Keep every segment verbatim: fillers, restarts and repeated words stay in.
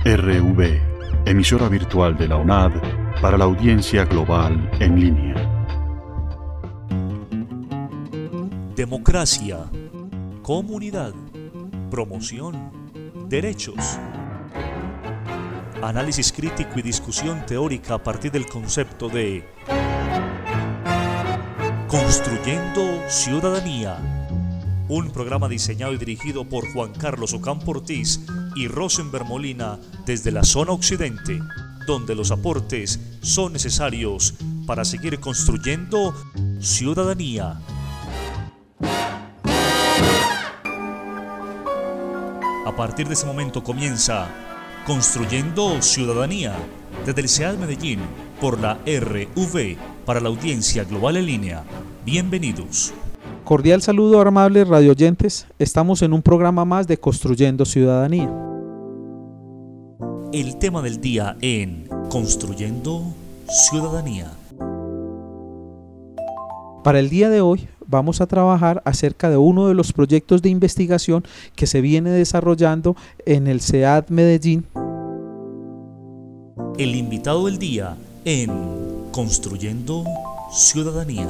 R V, emisora virtual de la U N A D para la audiencia global en línea. Democracia, comunidad, promoción, derechos. Análisis crítico y discusión teórica a partir del concepto de Construyendo Ciudadanía. Un programa diseñado y dirigido por Juan Carlos Ocampo Ortiz y Rosenberg Molina desde la zona occidente, donde los aportes son necesarios para seguir construyendo ciudadanía. A partir de ese momento comienza Construyendo Ciudadanía desde el C E A D Medellín por la R V para la audiencia global en línea. Bienvenidos. Cordial saludo, amables radioyentes. Estamos en un programa más de Construyendo Ciudadanía. El tema del día en Construyendo Ciudadanía. Para el día de hoy vamos a trabajar acerca de uno de los proyectos de investigación que se viene desarrollando en el C E A D Medellín. El invitado del día en Construyendo Ciudadanía,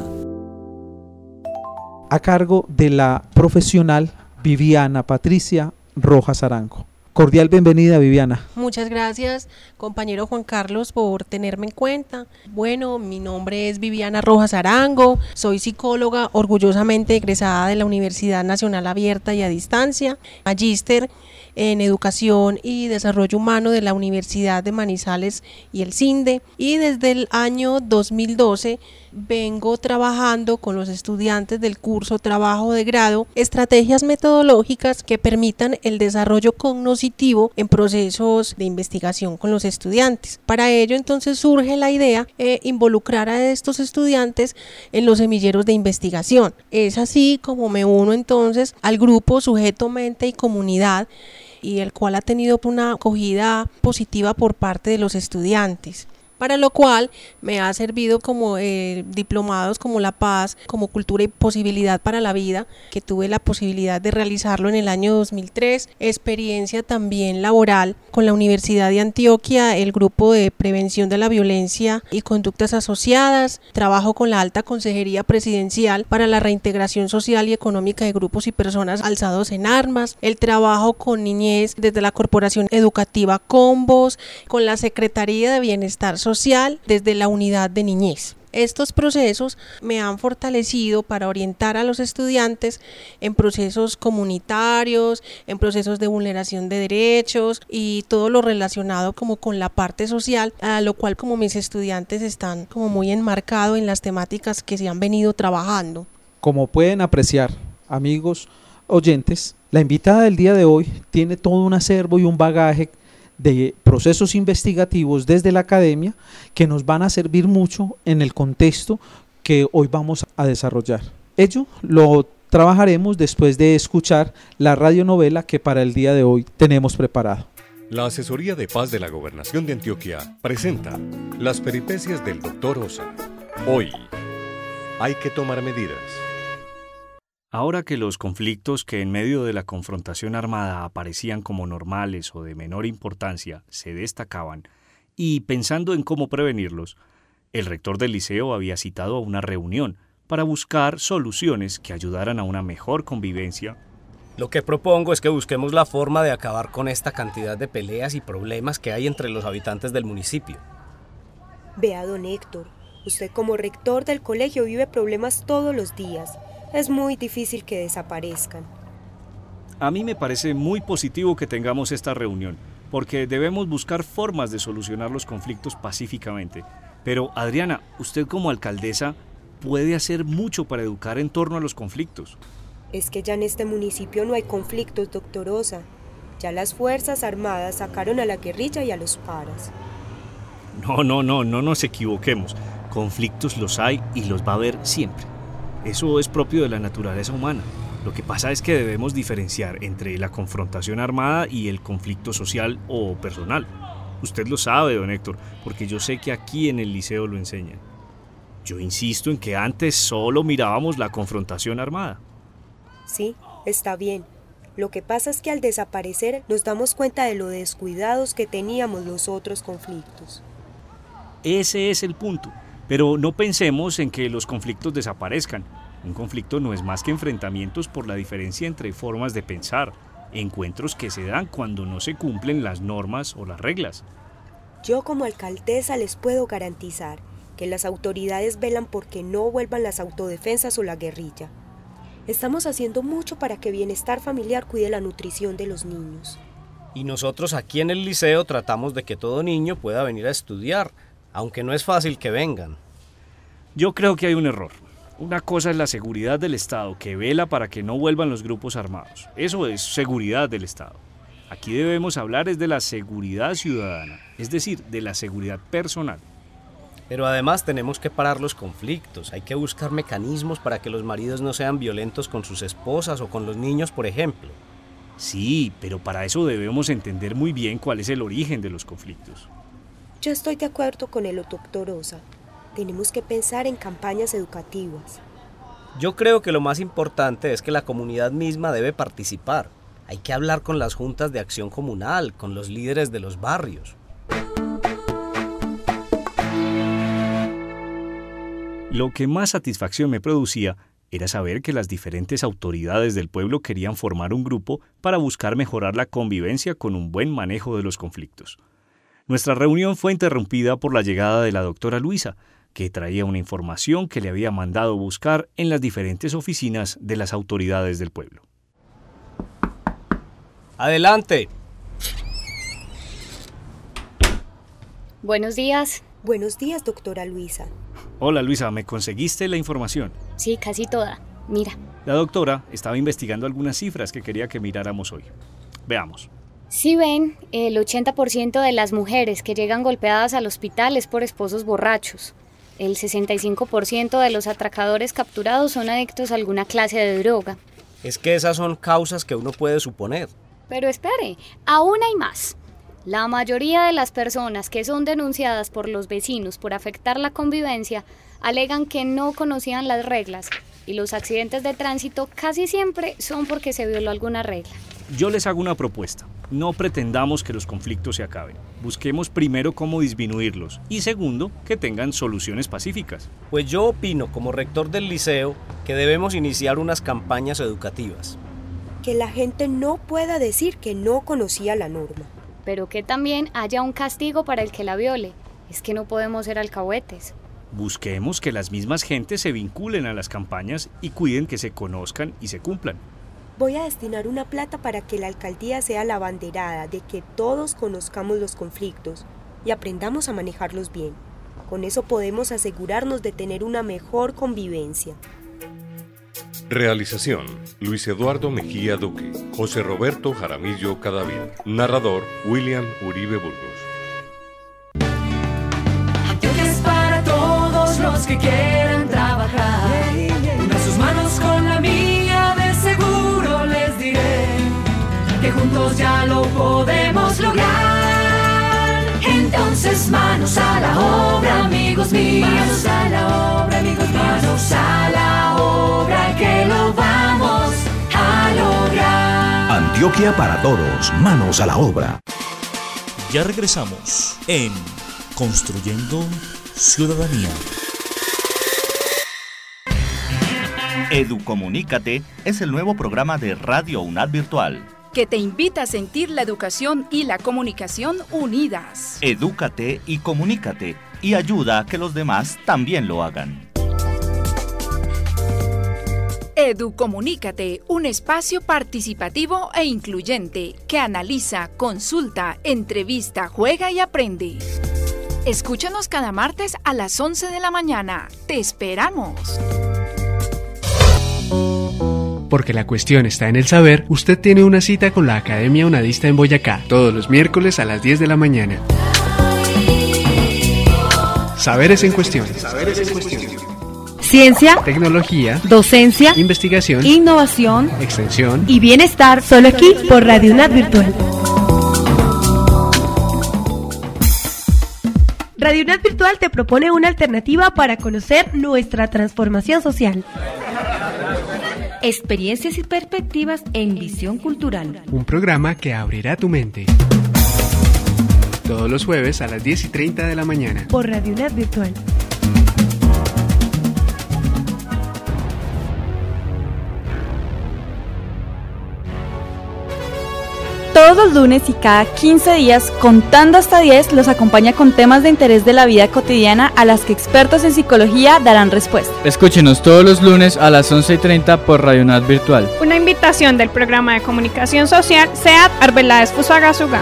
a cargo de la profesional Viviana Patricia Rojas Arango. Cordial bienvenida, Viviana. Muchas gracias, compañero Juan Carlos, por tenerme en cuenta. Bueno, mi nombre es Viviana Rojas Arango, soy psicóloga orgullosamente egresada de la Universidad Nacional Abierta y a Distancia, magíster en Educación y Desarrollo Humano de la Universidad de Manizales y el CINDE, y desde el año dos mil doce vengo trabajando con los estudiantes del curso Trabajo de Grado estrategias metodológicas que permitan el desarrollo cognoscitivo en procesos de investigación con los estudiantes. Para ello entonces surge la idea de involucrar a estos estudiantes en los semilleros de investigación. Es así como me uno entonces al grupo Sujeto, Mente y Comunidad, y el cual ha tenido una acogida positiva por parte de los estudiantes, para lo cual me ha servido como eh, diplomados como La Paz, como Cultura y Posibilidad para la Vida, que tuve la posibilidad de realizarlo en el año dos mil tres, experiencia también laboral con la Universidad de Antioquia, el grupo de prevención de la violencia y conductas asociadas, trabajo con la Alta Consejería Presidencial para la reintegración social y económica de grupos y personas alzados en armas, el trabajo con niñez desde la Corporación Educativa Combos, con la Secretaría de Bienestar Social Social desde la unidad de niñez. Estos procesos me han fortalecido para orientar a los estudiantes en procesos comunitarios, en procesos de vulneración de derechos y todo lo relacionado como con la parte social, a lo cual como mis estudiantes están como muy enmarcados en las temáticas que se han venido trabajando. Como pueden apreciar, amigos oyentes, la invitada del día de hoy tiene todo un acervo y un bagaje de procesos investigativos desde la academia que nos van a servir mucho en el contexto que hoy vamos a desarrollar. Ello lo trabajaremos después de escuchar la radionovela que para el día de hoy tenemos preparado. La Asesoría de Paz de la Gobernación de Antioquia presenta Las peripecias del doctor Osa. Hoy, hay que tomar medidas. Ahora que los conflictos que en medio de la confrontación armada aparecían como normales o de menor importancia se destacaban, y pensando en cómo prevenirlos, el rector del liceo había citado a una reunión para buscar soluciones que ayudaran a una mejor convivencia. Lo que propongo es que busquemos la forma de acabar con esta cantidad de peleas y problemas que hay entre los habitantes del municipio. Vea, don Héctor, usted como rector del colegio vive problemas todos los días. Es muy difícil que desaparezcan. A mí me parece muy positivo que tengamos esta reunión, porque debemos buscar formas de solucionar los conflictos pacíficamente. Pero, Adriana, usted como alcaldesa puede hacer mucho para educar en torno a los conflictos. Es que ya en este municipio no hay conflictos, doctor Osa. Ya las Fuerzas Armadas sacaron a la guerrilla y a los paras. No, no, no, no nos equivoquemos. Conflictos los hay y los va a haber siempre. Eso es propio de la naturaleza humana. Lo que pasa es que debemos diferenciar entre la confrontación armada y el conflicto social o personal. Usted lo sabe, don Héctor, porque yo sé que aquí en el liceo lo enseñan. Yo insisto en que antes solo mirábamos la confrontación armada. Sí, está bien. Lo que pasa es que al desaparecer nos damos cuenta de lo descuidados que teníamos los otros conflictos. Ese es el punto. Pero no pensemos en que los conflictos desaparezcan. Un conflicto no es más que enfrentamientos por la diferencia entre formas de pensar, encuentros que se dan cuando no se cumplen las normas o las reglas. Yo como alcaldesa les puedo garantizar que las autoridades velan porque no vuelvan las autodefensas o la guerrilla. Estamos haciendo mucho para que Bienestar Familiar cuide la nutrición de los niños. Y nosotros aquí en el liceo tratamos de que todo niño pueda venir a estudiar, aunque no es fácil que vengan. Yo creo que hay un error. Una cosa es la seguridad del Estado, que vela para que no vuelvan los grupos armados. Eso es seguridad del Estado. Aquí debemos hablar es de la seguridad ciudadana, es decir, de la seguridad personal. Pero además tenemos que parar los conflictos. Hay que buscar mecanismos para que los maridos no sean violentos con sus esposas o con los niños, por ejemplo. Sí, pero para eso debemos entender muy bien cuál es el origen de los conflictos. Yo estoy de acuerdo con el doctor Osa. Tenemos que pensar en campañas educativas. Yo creo que lo más importante es que la comunidad misma debe participar. Hay que hablar con las juntas de acción comunal, con los líderes de los barrios. Lo que más satisfacción me producía era saber que las diferentes autoridades del pueblo querían formar un grupo para buscar mejorar la convivencia con un buen manejo de los conflictos. Nuestra reunión fue interrumpida por la llegada de la doctora Luisa, que traía una información que le había mandado buscar en las diferentes oficinas de las autoridades del pueblo. ¡Adelante! Buenos días. Buenos días, doctora Luisa. Hola Luisa, ¿me conseguiste la información? Sí, casi toda. Mira. La doctora estaba investigando algunas cifras que quería que miráramos hoy. Veamos. Si ven, el ochenta por ciento de las mujeres que llegan golpeadas al hospital es por esposos borrachos. El sesenta y cinco por ciento de los atracadores capturados son adictos a alguna clase de droga. Es que esas son causas que uno puede suponer. Pero espere, aún hay más. La mayoría de las personas que son denunciadas por los vecinos por afectar la convivencia alegan que no conocían las reglas y los accidentes de tránsito casi siempre son porque se violó alguna regla. Yo les hago una propuesta. No pretendamos que los conflictos se acaben. Busquemos primero cómo disminuirlos y segundo, que tengan soluciones pacíficas. Pues yo opino como rector del liceo que debemos iniciar unas campañas educativas. Que la gente no pueda decir que no conocía la norma. Pero que también haya un castigo para el que la viole. Es que no podemos ser alcahuetes. Busquemos que las mismas gentes se vinculen a las campañas y cuiden que se conozcan y se cumplan. Voy a destinar una plata para que la alcaldía sea la abanderada de que todos conozcamos los conflictos y aprendamos a manejarlos bien. Con eso podemos asegurarnos de tener una mejor convivencia. Realización: Luis Eduardo Mejía Duque, José Roberto Jaramillo Cadavid. Narrador: William Uribe Burgos. Antioquia es para todos los que quieran trabajar. Una sus manos con la mía, de seguro les diré que juntos ya lo podemos lograr. Entonces manos a la obra, amigos míos. Manos a la obra, amigos míos. Manos a la obra, que lo vamos a lograr. Antioquia para todos, manos a la obra. Ya regresamos en Construyendo Ciudadanía. Educomunícate es el nuevo programa de Radio UNAD Virtual, que te invita a sentir la educación y la comunicación unidas. Edúcate y comunícate, y ayuda a que los demás también lo hagan. Educomunícate, un espacio participativo e incluyente que analiza, consulta, entrevista, juega y aprende. Escúchanos cada martes a las once de la mañana. ¡Te esperamos! Porque la cuestión está en el saber, usted tiene una cita con la Academia Unadista en Boyacá, todos los miércoles a las diez de la mañana. Saberes en cuestión. Saberes en cuestión. Ciencia, tecnología, docencia, investigación, innovación, extensión y bienestar, solo aquí por Radio UNAD Virtual. Radio UNAD Virtual te propone una alternativa para conocer nuestra transformación social. experiencias y perspectivas en Visión Cultural. Un programa que abrirá tu mente. Todos los jueves a las diez y treinta de la mañana. Por Radio UNAD Virtual. Todos los lunes y cada quince días, contando hasta diez, los acompaña con temas de interés de la vida cotidiana a las que expertos en psicología darán respuesta. Escúchenos todos los lunes a las once y treinta por Radio UNAD Virtual. Una invitación del programa de comunicación social SEAD Arbeláez Fusagasugá.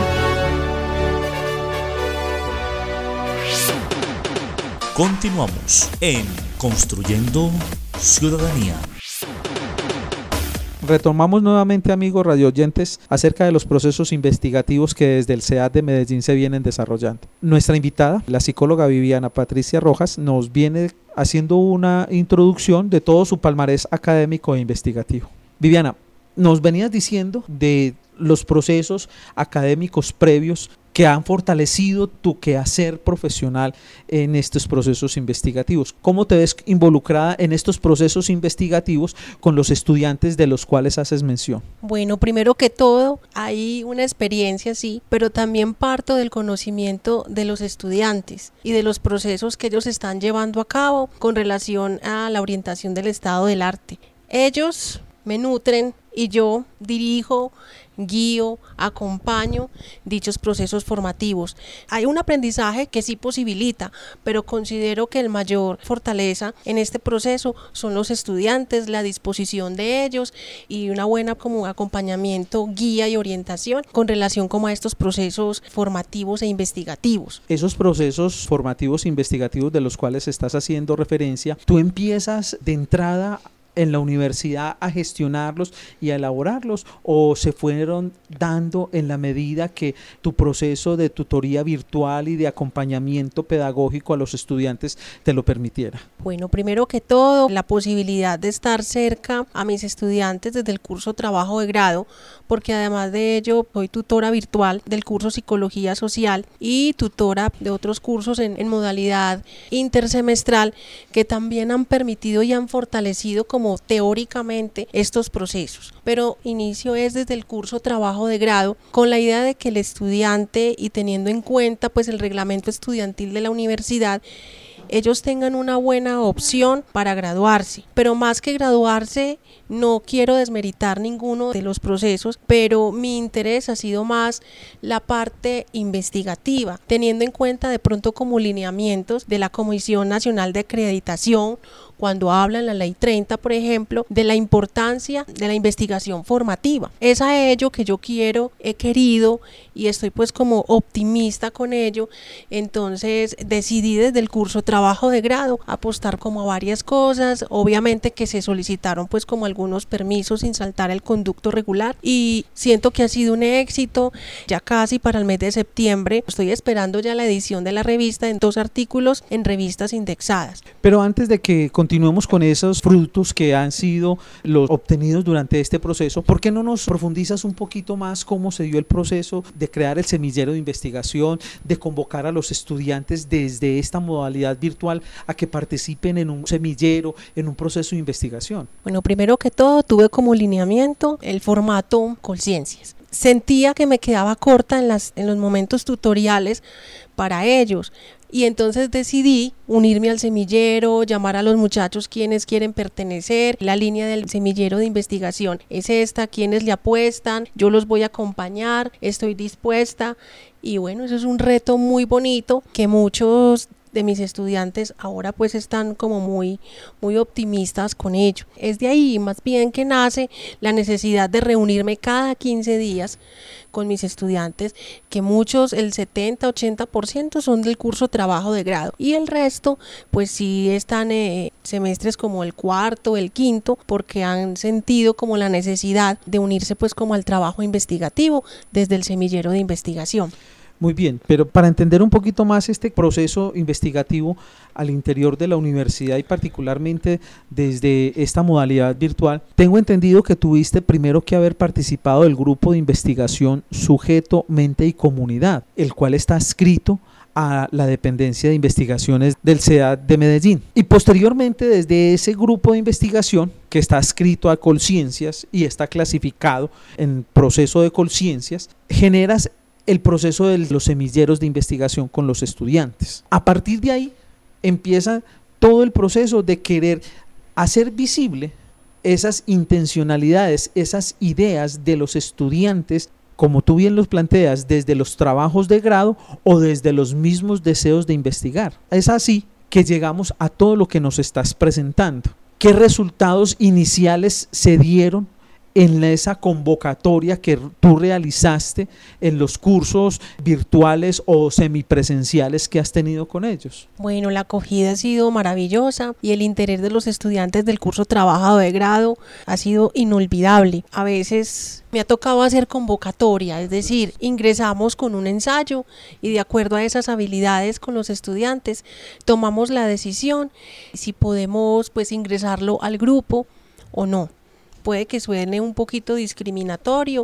Continuamos en Construyendo Ciudadanía. Retomamos nuevamente, amigos radioyentes, acerca de los procesos investigativos que desde el SEAD de Medellín se vienen desarrollando. Nuestra invitada, la psicóloga Viviana Patricia Rojas, nos viene haciendo una introducción de todo su palmarés académico e investigativo. Viviana, nos venías diciendo de los procesos académicos previos que han fortalecido tu quehacer profesional en estos procesos investigativos. ¿Cómo te ves involucrada en estos procesos investigativos con los estudiantes de los cuales haces mención? Bueno, primero que todo, hay una experiencia, sí, pero también parto del conocimiento de los estudiantes y de los procesos que ellos están llevando a cabo con relación a la orientación del estado del arte. Ellos me nutren y yo dirijo, guío, acompaño dichos procesos formativos. Hay un aprendizaje que sí posibilita, pero considero que el mayor fortaleza en este proceso son los estudiantes, la disposición de ellos y una buena como acompañamiento, guía y orientación con relación como a estos procesos formativos e investigativos. Esos procesos formativos e investigativos de los cuales estás haciendo referencia, tú empiezas de entrada en la universidad a gestionarlos y a elaborarlos, o se fueron dando en la medida que tu proceso de tutoría virtual y de acompañamiento pedagógico a los estudiantes te lo permitiera? Bueno, primero que todo, la posibilidad de estar cerca a mis estudiantes desde el curso trabajo de grado, porque además de ello soy tutora virtual del curso Psicología Social y tutora de otros cursos en, en modalidad intersemestral que también han permitido y han fortalecido como como teóricamente estos procesos, pero inicio es desde el curso trabajo de grado con la idea de que el estudiante, y teniendo en cuenta pues el reglamento estudiantil de la universidad, ellos tengan una buena opción para graduarse, pero más que graduarse no quiero desmeritar ninguno de los procesos, pero mi interés ha sido más la parte investigativa, teniendo en cuenta de pronto como lineamientos de la Comisión Nacional de Acreditación, cuando habla en la ley treinta, por ejemplo, de la importancia de la investigación formativa. Es a ello que yo quiero, he querido y estoy pues como optimista con ello. Entonces decidí desde el curso trabajo de grado apostar como a varias cosas, obviamente que se solicitaron pues como algunos permisos sin saltar el conducto regular y siento que ha sido un éxito. Ya casi para el mes de septiembre estoy esperando ya la edición de la revista en dos artículos en revistas indexadas. Pero antes de que continuemos con esos frutos que han sido los obtenidos durante este proceso, ¿por qué no nos profundizas un poquito más cómo se dio el proceso de crear el semillero de investigación, de convocar a los estudiantes desde esta modalidad virtual a que participen en un semillero, en un proceso de investigación? Bueno, primero que todo tuve como lineamiento el formato Colciencias. Sentía que me quedaba corta en, las, en los momentos tutoriales para ellos. Y entonces decidí unirme al semillero, llamar a los muchachos quienes quieren pertenecer. La línea del semillero de investigación es esta, quienes le apuestan, yo los voy a acompañar, estoy dispuesta. Y bueno, eso es un reto muy bonito que muchos de mis estudiantes ahora pues están como muy, muy optimistas con ello. Es de ahí más bien que nace la necesidad de reunirme cada quince días con mis estudiantes, que muchos, el setenta, ochenta por ciento son del curso trabajo de grado y el resto pues sí están eh, semestres como el cuarto, el quinto, porque han sentido como la necesidad de unirse pues como al trabajo investigativo desde el semillero de investigación. Muy bien, pero para entender un poquito más este proceso investigativo al interior de la universidad y particularmente desde esta modalidad virtual, tengo entendido que tuviste primero que haber participado del grupo de investigación Sujeto, Mente y Comunidad, el cual está adscrito a la dependencia de investigaciones del SEAD de Medellín. Y posteriormente, desde ese grupo de investigación que está adscrito a Colciencias y está clasificado en proceso de Colciencias, generas el proceso de los semilleros de investigación con los estudiantes. A partir de ahí empieza todo el proceso de querer hacer visible esas intencionalidades, esas ideas de los estudiantes, como tú bien los planteas, desde los trabajos de grado o desde los mismos deseos de investigar. Es así que llegamos a todo lo que nos estás presentando. ¿Qué resultados iniciales se dieron en esa convocatoria que tú realizaste en los cursos virtuales o semipresenciales que has tenido con ellos? Bueno, la acogida ha sido maravillosa y el interés de los estudiantes del curso trabajado de grado ha sido inolvidable. A veces me ha tocado hacer convocatoria, es decir, ingresamos con un ensayo y de acuerdo a esas habilidades con los estudiantes tomamos la decisión si podemos pues ingresarlo al grupo o no. Puede que suene un poquito discriminatorio,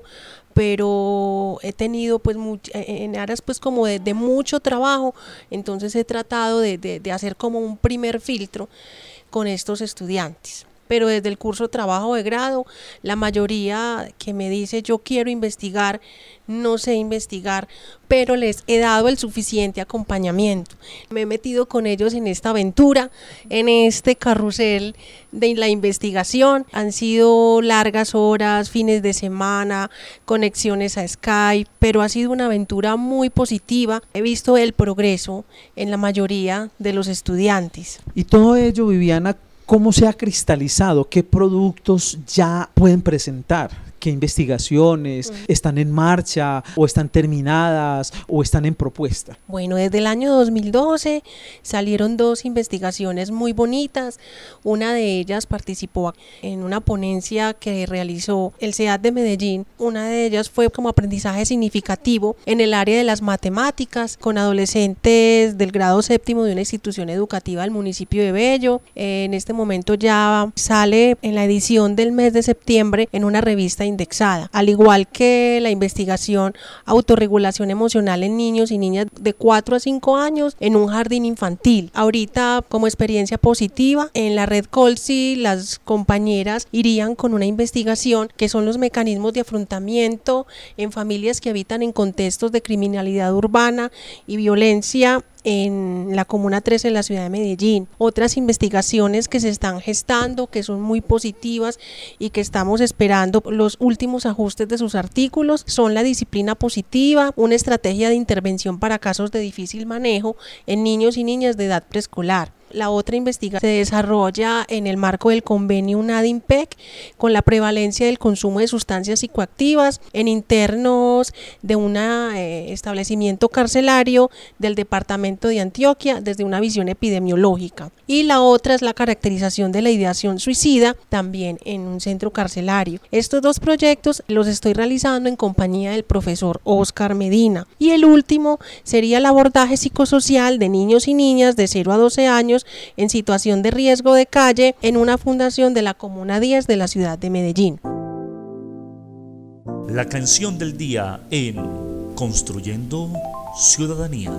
pero he tenido pues much, en áreas pues como de, de mucho trabajo, entonces he tratado de, de, de hacer como un primer filtro con estos estudiantes. Pero desde el curso trabajo de grado, la mayoría que me dice yo quiero investigar, no sé investigar, pero les he dado el suficiente acompañamiento. Me he metido con ellos en esta aventura, en este carrusel de la investigación. Han sido largas horas, fines de semana, conexiones a Skype, pero ha sido una aventura muy positiva. He visto el progreso en la mayoría de los estudiantes. Y todo ello, Viviana, ¿cómo se ha cristalizado? ¿Qué productos ya pueden presentar? ¿Qué investigaciones están en marcha o están terminadas o están en propuesta? Bueno, desde el año dos mil doce salieron dos investigaciones muy bonitas. Una de ellas participó en una ponencia que realizó el SEAD de Medellín. Una de ellas fue como aprendizaje significativo en el área de las matemáticas con adolescentes del grado séptimo de una institución educativa del municipio de Bello. En este momento ya sale en la edición del mes de septiembre en una revista indexada, al igual que la investigación autorregulación emocional en niños y niñas de cuatro a cinco años en un jardín infantil. Ahorita, como experiencia positiva, en la red Colsi las compañeras irían con una investigación que son los mecanismos de afrontamiento en familias que habitan en contextos de criminalidad urbana y violencia en la Comuna trece de la ciudad de Medellín. Otras investigaciones que se están gestando, que son muy positivas y que estamos esperando los últimos ajustes de sus artículos, son la disciplina positiva, una estrategia de intervención para casos de difícil manejo en niños y niñas de edad preescolar. La otra investigación se desarrolla en el marco del convenio UNAD-IMPEC con la prevalencia del consumo de sustancias psicoactivas en internos de un eh, establecimiento carcelario del departamento de Antioquia desde una visión epidemiológica. Y la otra es la caracterización de la ideación suicida también en un centro carcelario. Estos dos proyectos los estoy realizando en compañía del profesor Oscar Medina. Y el último sería el abordaje psicosocial de niños y niñas de cero a doce años en situación de riesgo de calle en una fundación de la Comuna diez de la ciudad de Medellín. La canción del día en Construyendo Ciudadanía.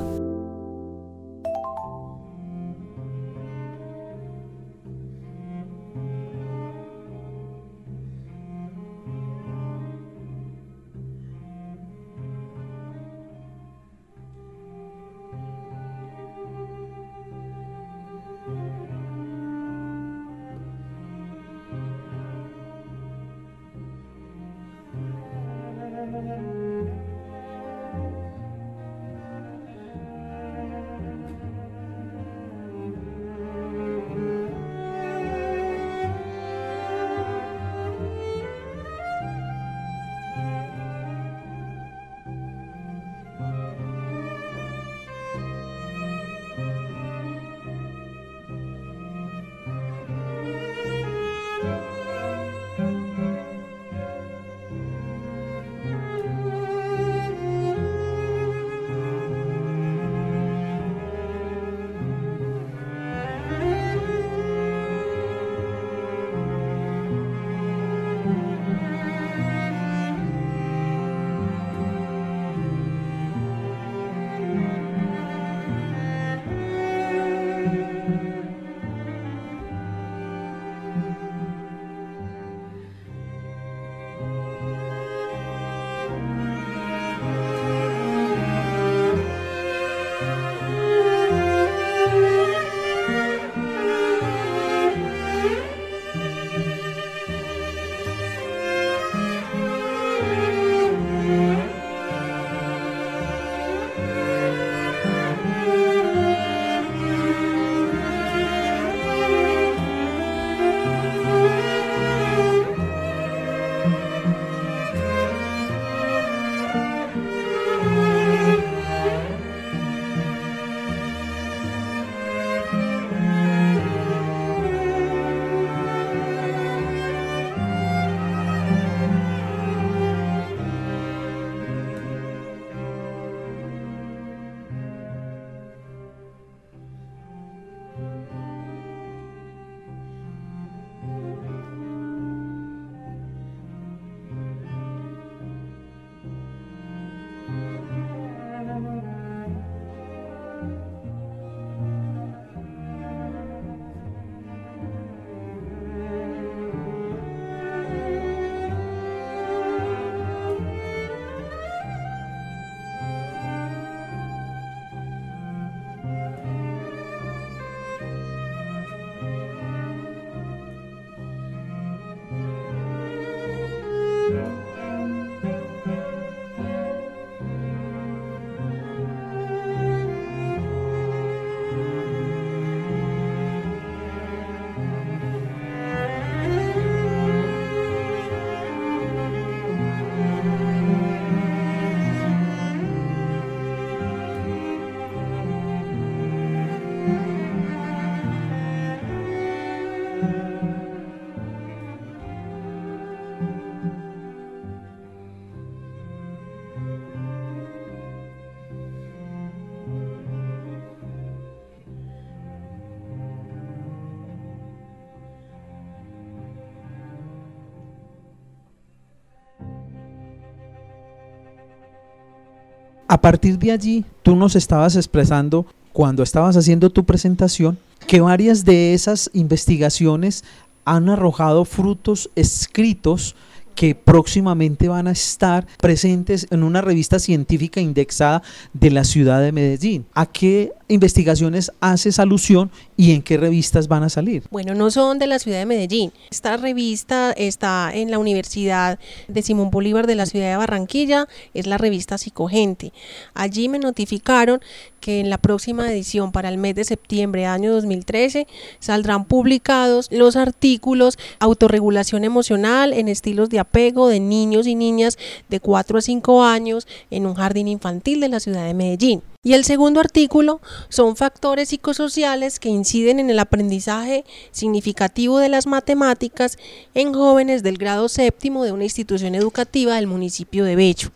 A partir de allí, tú nos estabas expresando cuando estabas haciendo tu presentación que varias de esas investigaciones han arrojado frutos escritos que próximamente van a estar presentes en una revista científica indexada de la ciudad de Medellín. ¿A qué investigaciones haces alusión y en qué revistas van a salir? Bueno, no son de la ciudad de Medellín. Esta revista está en la Universidad de Simón Bolívar de la ciudad de Barranquilla, es la revista Psicogente. Allí me notificaron que en la próxima edición para el mes de septiembre año dos mil trece saldrán publicados los artículos Autorregulación emocional en estilos de apego de niños y niñas de cuatro a cinco años en un jardín infantil de la ciudad de Medellín. Y el segundo artículo son factores psicosociales que inciden en el aprendizaje significativo de las matemáticas en jóvenes del grado séptimo de una institución educativa del municipio de Bello.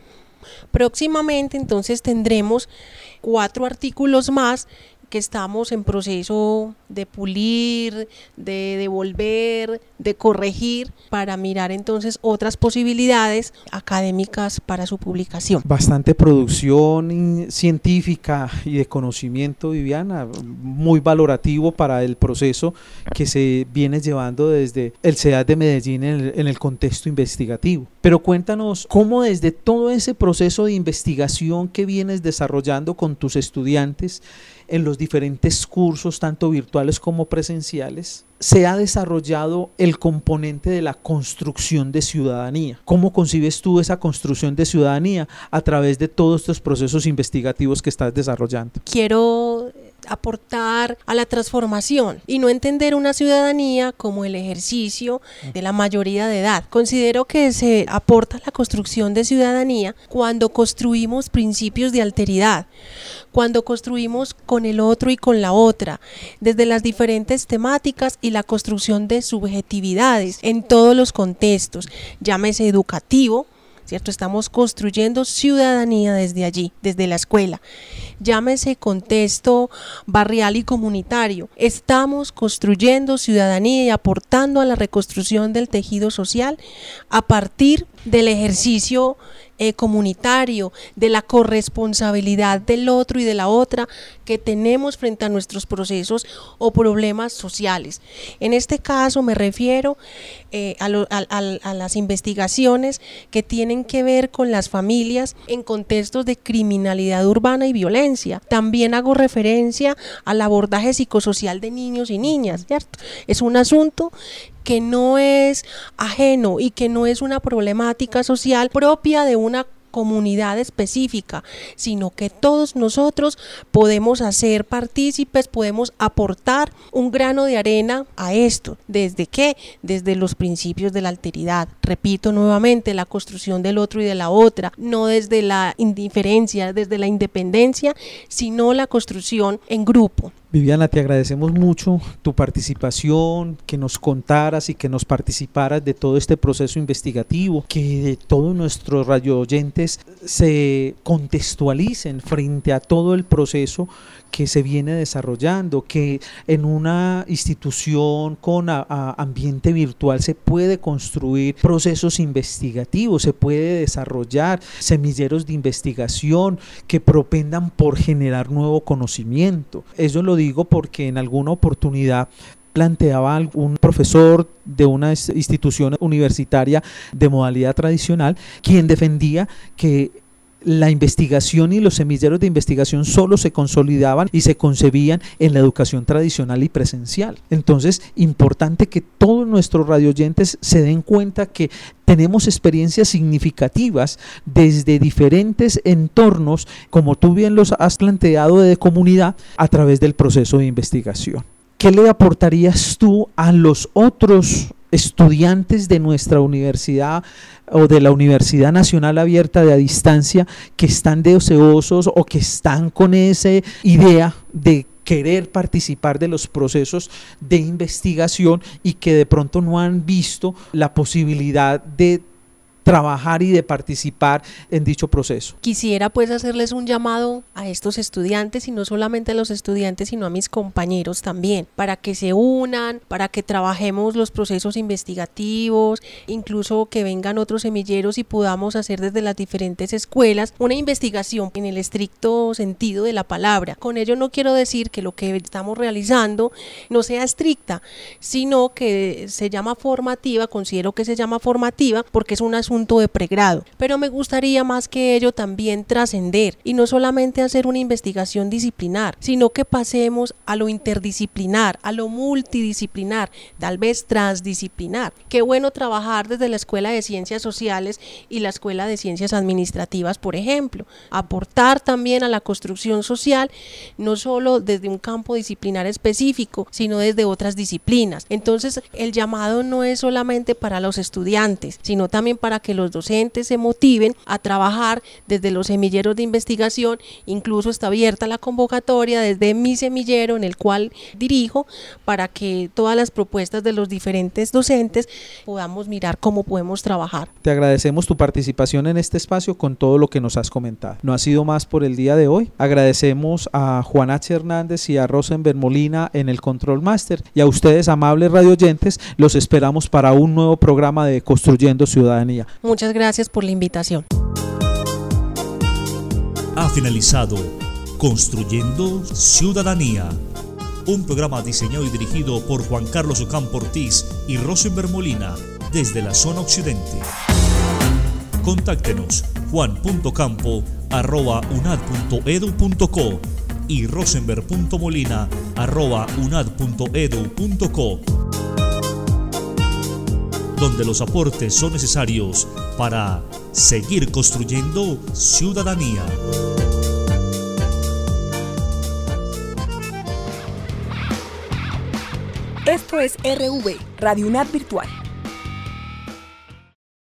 Próximamente entonces tendremos cuatro artículos más que estamos en proceso de pulir, de devolver, de corregir, para mirar entonces otras posibilidades académicas para su publicación. Bastante producción científica y de conocimiento, Viviana, muy valorativo para el proceso que se viene llevando desde el C E A D de Medellín en el, en el contexto investigativo. Pero cuéntanos cómo desde todo ese proceso de investigación que vienes desarrollando con tus estudiantes en los diferentes cursos, tanto virtuales como presenciales, se ha desarrollado el componente de la construcción de ciudadanía. ¿Cómo concibes tú esa construcción de ciudadanía a través de todos estos procesos investigativos que estás desarrollando? Quiero aportar a la transformación y no entender una ciudadanía como el ejercicio de la mayoría de edad. Considero que se aporta la construcción de ciudadanía cuando construimos principios de alteridad, cuando construimos con el otro y con la otra, desde las diferentes temáticas y la construcción de subjetividades en todos los contextos, llámese educativo, ¿cierto? Estamos construyendo ciudadanía desde allí, desde la escuela. Llámese contexto barrial y comunitario. Estamos construyendo ciudadanía y aportando a la reconstrucción del tejido social a partir del ejercicio eh, comunitario, de la corresponsabilidad del otro y de la otra que tenemos frente a nuestros procesos o problemas sociales. En este caso me refiero eh, a, lo, a, a, a las investigaciones que tienen que ver con las familias en contextos de criminalidad urbana y violencia. También hago referencia al abordaje psicosocial de niños y niñas, ¿cierto? Es un asunto que no es ajeno y que no es una problemática social propia de una comunidad específica, sino que todos nosotros podemos hacer partícipes, podemos aportar un grano de arena a esto. ¿Desde qué? Desde los principios de la alteridad. Repito nuevamente, la construcción del otro y de la otra, no desde la indiferencia, desde la independencia, sino la construcción en grupo. Viviana, te agradecemos mucho tu participación, que nos contaras y que nos participaras de todo este proceso investigativo, que de todos nuestros radioyentes se contextualicen frente a todo el proceso que se viene desarrollando, que en una institución con a, a ambiente virtual se puede construir procesos investigativos, se puede desarrollar semilleros de investigación que propendan por generar nuevo conocimiento. Eso lo digo porque en alguna oportunidad planteaba algún profesor de una institución universitaria de modalidad tradicional, quien defendía que la investigación y los semilleros de investigación solo se consolidaban y se concebían en la educación tradicional y presencial. Entonces, importante que todos nuestros radioyentes se den cuenta que tenemos experiencias significativas desde diferentes entornos, como tú bien los has planteado, de comunidad a través del proceso de investigación. ¿Qué le aportarías tú a los otros estudiantes de nuestra universidad o de la Universidad Nacional Abierta de a Distancia que están deseosos o que están con esa idea de querer participar de los procesos de investigación y que de pronto no han visto la posibilidad de trabajar y de participar en dicho proceso. Quisiera pues hacerles un llamado a estos estudiantes, y no solamente a los estudiantes, sino a mis compañeros también, para que se unan, para que trabajemos los procesos investigativos, incluso que vengan otros semilleros y podamos hacer desde las diferentes escuelas una investigación en el estricto sentido de la palabra. Con ello no quiero decir que lo que estamos realizando no sea estricta, sino que se llama formativa, considero que se llama formativa porque es un asunto de pregrado, pero me gustaría más que ello también trascender y no solamente hacer una investigación disciplinar, sino que pasemos a lo interdisciplinar, a lo multidisciplinar, tal vez transdisciplinar. Qué bueno trabajar desde la Escuela de Ciencias Sociales y la Escuela de Ciencias Administrativas, por ejemplo, aportar también a la construcción social, no solo desde un campo disciplinar específico, sino desde otras disciplinas. Entonces, el llamado no es solamente para los estudiantes, sino también para que los docentes se motiven a trabajar desde los semilleros de investigación. Incluso está abierta la convocatoria desde mi semillero, en el cual dirijo, para que todas las propuestas de los diferentes docentes podamos mirar cómo podemos trabajar. Te agradecemos tu participación en este espacio con todo lo que nos has comentado. No ha sido más por el día de hoy. Agradecemos a Juan H. Hernández y a Rosenberg Molina en el Control Master, y a ustedes, amables radioyentes, los esperamos para un nuevo programa de Construyendo Ciudadanía. Muchas gracias por la invitación. Ha finalizado Construyendo Ciudadanía, un programa diseñado y dirigido por Juan Carlos Ocampo Ortiz y Rosenberg Molina desde la zona occidente. Contáctenos juan punto campo arroba unad punto edu punto co y rosenberg punto molina arroba unad punto edu punto co, donde los aportes son necesarios para seguir construyendo ciudadanía. Esto es R V, Radio UNAD Virtual.